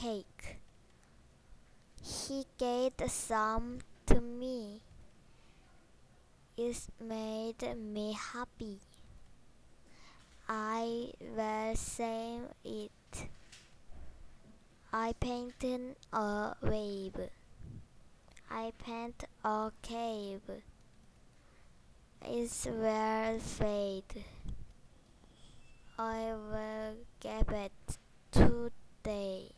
cake. He gave some to me. It made me happy. I will save it. I painted a wave. I paint a cave. It will fade. I will give it today.